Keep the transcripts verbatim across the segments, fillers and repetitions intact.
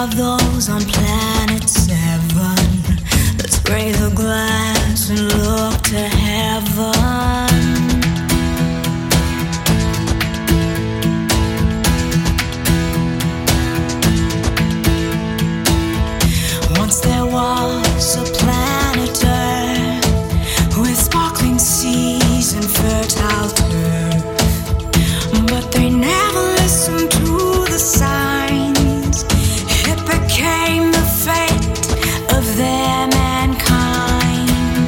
of those on planet seven. Let's raise a glass and look to heaven. Once there was a planet Earth with sparkling seas and fertile turf, but they never listened to the signs. It became the fate of their mankind.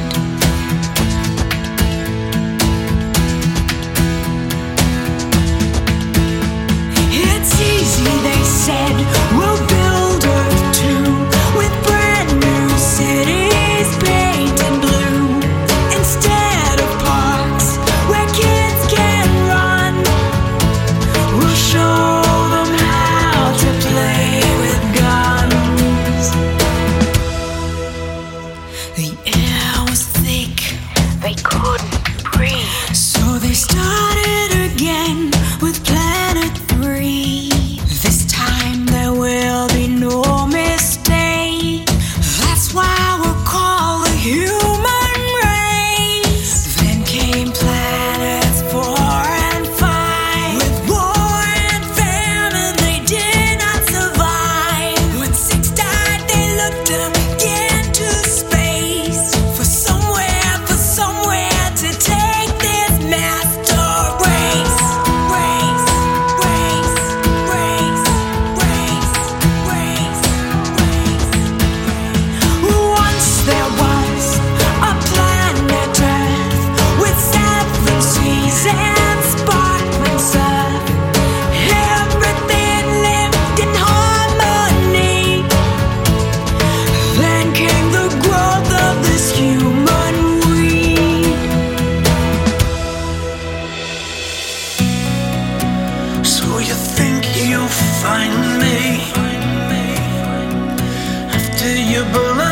It's easy, they said, we'll build Earth too, with brand new cities painted blue. Instead of parks where kids can run, we'll show them how to play with guns. The air was thick, they couldn't breathe, so they started again with planet three. This time there will be no mistake. That's why we'll call the human race. Then came planets four and five. With war and famine, they did not survive. When six died, they looked again to space for somewhere, for somewhere to take this master race. Race, race, race, race, race, race. Once there was a planet Earth with seven seas and sparkling surf. Everything lived in harmony. Then came the growth of this human weed. So you think you'll find me after you believe